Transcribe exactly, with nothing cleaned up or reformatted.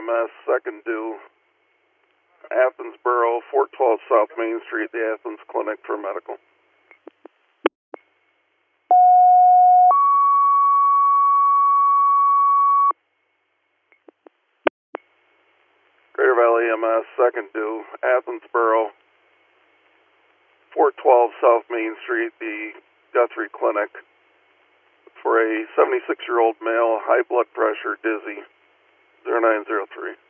S, second due, Athens Borough, four twelve South Main Street, the Athens Clinic for medical. Greater Valley E M S, second due, Athens Borough, four twelve South Main Street, the Guthrie Clinic, for a seventy-six-year-old male, high blood pressure, dizzy, zero nine zero three.